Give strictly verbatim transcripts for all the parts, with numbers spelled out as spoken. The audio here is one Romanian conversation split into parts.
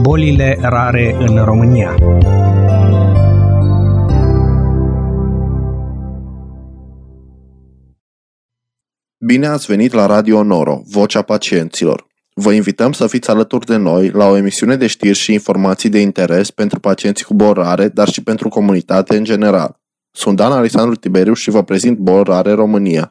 Bolile rare în România. Bine ați venit la Radio Noro, Vocea Pacienților. Vă invităm să fiți alături de noi la o emisiune de știri și informații de interes pentru pacienții cu boli rare, dar și pentru comunitate în general. Sunt Dan Alexandru Tiberiu și vă prezint Boli Rare România.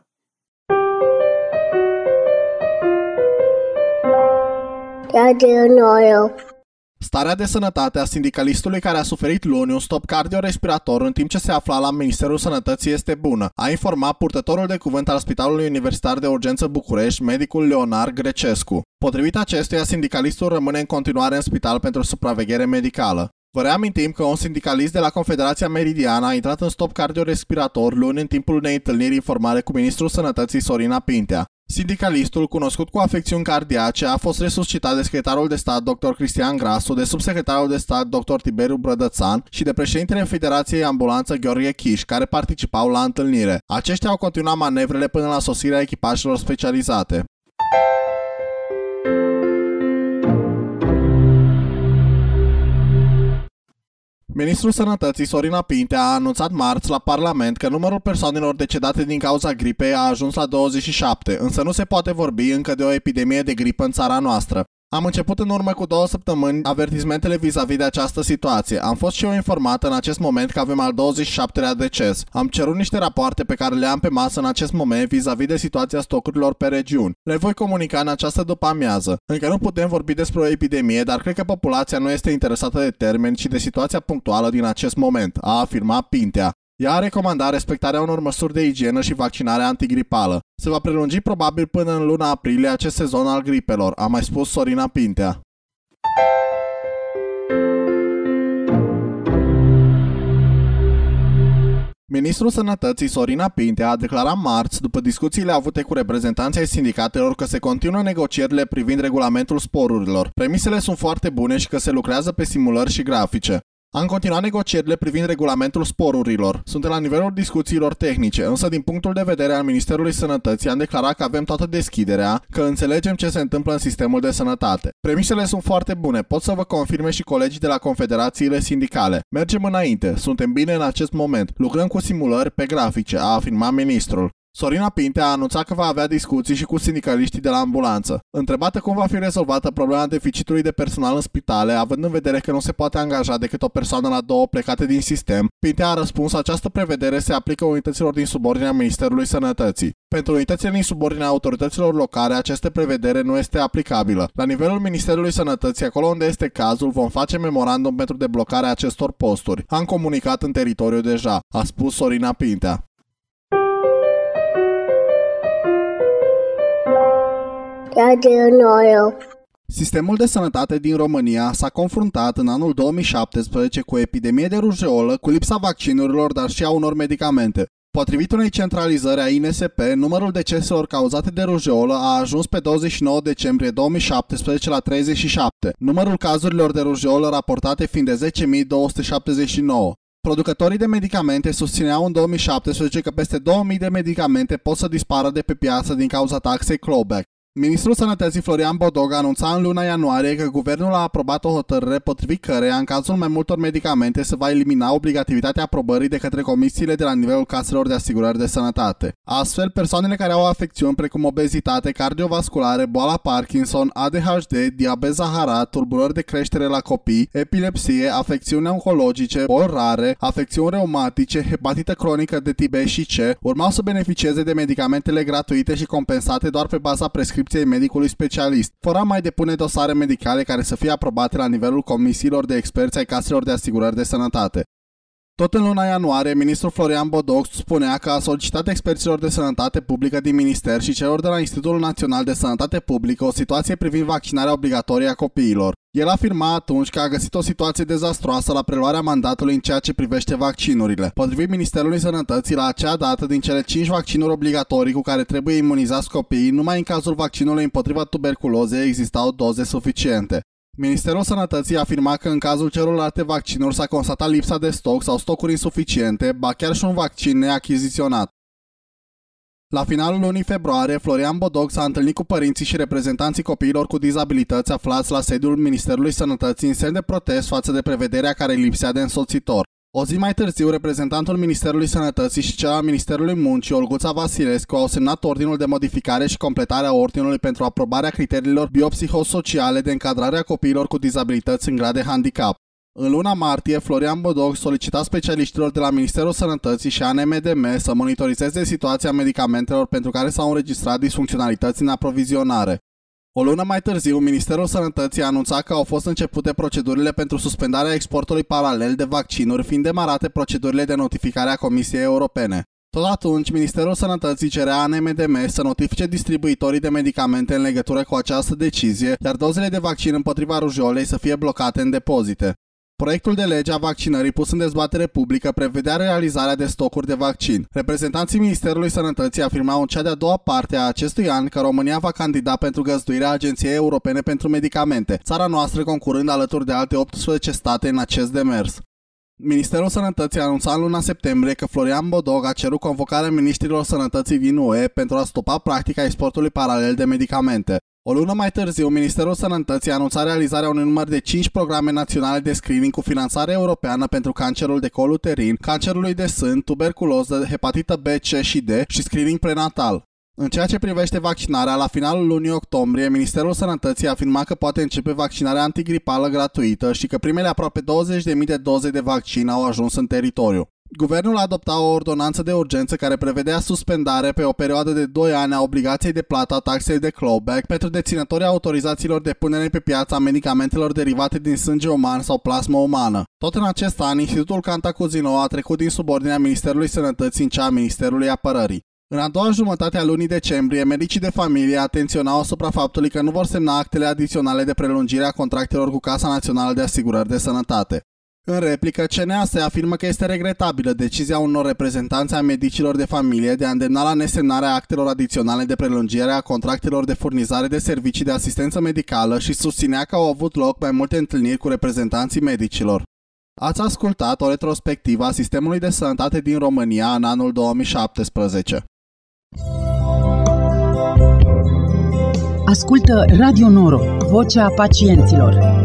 Radio Noro. Starea de sănătate a sindicalistului care a suferit luni un stop cardiorespirator în timp ce se afla la Ministerul Sănătății este bună, a informat purtătorul de cuvânt al Spitalului Universitar de Urgență București, medicul Leonar Grecescu. Potrivit acestuia, sindicalistul rămâne în continuare în spital pentru supraveghere medicală. Vă reamintim că un sindicalist de la Confederația Meridiană a intrat în stop cardiorespirator luni în timpul unei întâlniri informale cu ministrul Sănătății Sorina Pintea. Sindicalistul, cunoscut cu afecțiuni cardiace, a fost resuscitat de secretarul de stat doctor Cristian Grasu, de subsecretarul de stat doctor Tiberiu Brădățan și de președintele Federației Ambulanță Gheorghe Chiș, care participau la întâlnire. Aceștia au continuat manevrele până la sosirea echipajelor specializate. Ministrul Sănătății Sorina Pintea a anunțat marți la Parlament că numărul persoanelor decedate din cauza gripei a ajuns la douăzeci și șapte, însă nu se poate vorbi încă de o epidemie de gripă în țara noastră. Am început în urmă cu două săptămâni avertismentele vis-a-vis de această situație. Am fost și eu informată în acest moment că avem al douăzeci și șaptelea deces. Am cerut niște rapoarte pe care le am pe masă în acest moment vis-a-vis de situația stocurilor pe regiuni. Le voi comunica în această după-amiază. Încă nu putem vorbi despre o epidemie, dar cred că populația nu este interesată de termeni, ci de situația punctuală din acest moment, a afirmat Pintea. Ea a recomandat respectarea unor măsuri de igienă și vaccinarea antigripală. Se va prelungi probabil până în luna aprilie acest sezon al gripelor, a mai spus Sorina Pintea. Ministrul Sănătății Sorina Pintea a declarat marți, după discuțiile avute cu reprezentanții ai sindicatelor, că se continuă negocierile privind regulamentul sporurilor. Premisele sunt foarte bune și că se lucrează pe simulări și grafice. Am continuat negocierile privind regulamentul sporurilor. Suntem la nivelul discuțiilor tehnice, însă din punctul de vedere al Ministerului Sănătății am declarat că avem toată deschiderea, că înțelegem ce se întâmplă în sistemul de sănătate. Premisele sunt foarte bune, pot să vă confirme și colegii de la confederațiile sindicale. Mergem înainte, suntem bine în acest moment, lucrăm cu simulări pe grafice, a afirmat ministrul. Sorina Pintea a anunțat că va avea discuții și cu sindicaliștii de la ambulanță. Întrebată cum va fi rezolvată problema deficitului de personal în spitale, având în vedere că nu se poate angaja decât o persoană la două plecate din sistem, Pintea a răspuns că această prevedere se aplică unităților din subordinea Ministerului Sănătății. Pentru unitățile din subordinea autorităților locale, această prevedere nu este aplicabilă. La nivelul Ministerului Sănătății, acolo unde este cazul, vom face memorandum pentru deblocarea acestor posturi. Am comunicat în teritoriu deja, a spus Sorina Pintea. Radio Noro. Sistemul de sănătate din România s-a confruntat în anul două mii șaptesprezece cu o epidemie de rujeolă, cu lipsa vaccinurilor, dar și a unor medicamente. Potrivit unei centralizări a I N S P, numărul deceselor cauzate de rujeolă a ajuns pe douăzeci și nouă decembrie două mii șaptesprezece la treizeci și șapte, numărul cazurilor de rujeolă raportate fiind de zece mii două sute șaptezeci și nouă. Producătorii de medicamente susțineau în două mii șaptesprezece că peste două mii de medicamente pot să dispară de pe piață din cauza taxei clawback. Ministrul Sănătății Florian Bodog anunța în luna ianuarie că guvernul a aprobat o hotărâre potrivit căreia, în cazul mai multor medicamente, se va elimina obligativitatea aprobării de către comisiile de la nivelul caselor de asigurări de sănătate. Astfel, persoanele care au afecțiuni precum obezitate, cardiovasculare, boala Parkinson, A D H D, diabet zaharat, tulburări de creștere la copii, epilepsie, afecțiuni oncologice, boli rare, afecțiuni reumatice, hepatită cronică de tip B și C, urmau să beneficieze de medicamentele gratuite și compensate doar pe baza prescripției medicului specialist, fără a mai depune dosare medicale care să fie aprobate la nivelul comisiilor de experți ai caselor de asigurări de sănătate. Tot în luna ianuarie, ministrul Florian Bodog spunea că a solicitat experților de sănătate publică din minister și celor de la Institutul Național de Sănătate Publică o situație privind vaccinarea obligatorie a copiilor. El afirma atunci că a găsit o situație dezastroasă la preluarea mandatului în ceea ce privește vaccinurile. Potrivit Ministerului Sănătății, la acea dată, din cele cinci vaccinuri obligatorii cu care trebuie imunizați copiii, numai în cazul vaccinului împotriva tuberculozei existau doze suficiente. Ministerul Sănătății afirma că în cazul celorlalte vaccinuri s-a constatat lipsa de stoc sau stocuri insuficiente, ba chiar și un vaccin neachiziționat. La finalul lunii februarie, Florian Bodoc s-a întâlnit cu părinții și reprezentanții copiilor cu dizabilități aflați la sediul Ministerului Sănătății în semn de protest față de prevederea care îi lipsea de însoțitor. O zi mai târziu, reprezentantul Ministerului Sănătății și cel al Ministerului Muncii, Olguța Vasilescu, au semnat ordinul de modificare și completare a ordinului pentru aprobarea criteriilor biopsihosociale de încadrare a copiilor cu dizabilități în grad de handicap. În luna martie, Florian Bodoc solicita specialiștilor de la Ministerul Sănătății și A N M D M să monitorizeze situația medicamentelor pentru care s-au înregistrat disfuncționalități în aprovizionare. O lună mai târziu, Ministerul Sănătății a anunțat că au fost începute procedurile pentru suspendarea exportului paralel de vaccinuri, fiind demarate procedurile de notificare a Comisiei Europene. Tot atunci, Ministerul Sănătății cerea A N M D M să notifice distribuitorii de medicamente în legătură cu această decizie, iar dozele de vaccin împotriva rujeolei să fie blocate în depozite. Proiectul de lege a vaccinării pus în dezbatere publică prevedea realizarea de stocuri de vaccin. Reprezentanții Ministerului Sănătății afirmau în cea de-a doua parte a acestui an că România va candida pentru găzduirea Agenției Europene pentru Medicamente, țara noastră concurând alături de alte optsprezece state în acest demers. Ministerul Sănătății a anunțat în luna septembrie că Florian Bodoc a cerut convocarea ministrilor sănătății din U E pentru a stopa practica exportului paralel de medicamente. O lună mai târziu, Ministerul Sănătății a anunțat realizarea unui număr de cinci programe naționale de screening cu finanțare europeană pentru cancerul de col uterin, cancerului de sân, tuberculoză, hepatită B, C și D și screening prenatal. În ceea ce privește vaccinarea, la finalul lunii octombrie, Ministerul Sănătății a afirmat că poate începe vaccinarea antigripală gratuită și că primele aproape douăzeci de mii de doze de vaccin au ajuns în teritoriu. Guvernul a adoptat o ordonanță de urgență care prevedea suspendare pe o perioadă de doi ani a obligației de plată a taxei de clawback pentru deținătorii autorizațiilor de punere pe piață a medicamentelor derivate din sânge uman sau plasmă umană. Tot în acest an, Institutul Cantacuzino a trecut din subordinea Ministerului Sănătății în cea a Ministerului Apărării. În a doua jumătate a lunii decembrie, medicii de familie atenționau asupra faptului că nu vor semna actele adiționale de prelungire a contractelor cu Casa Națională de Asigurări de Sănătate. În replică, C N A S afirmă că este regretabilă decizia unor reprezentanți a medicilor de familie de a îndemna la nesemnarea actelor adiționale de prelungire a contractelor de furnizare de servicii de asistență medicală și susținea că au avut loc mai multe întâlniri cu reprezentanții medicilor. Ați ascultat o retrospectivă a sistemului de sănătate din România în anul două mii șaptesprezece. Ascultă Radio Noro, vocea pacienților.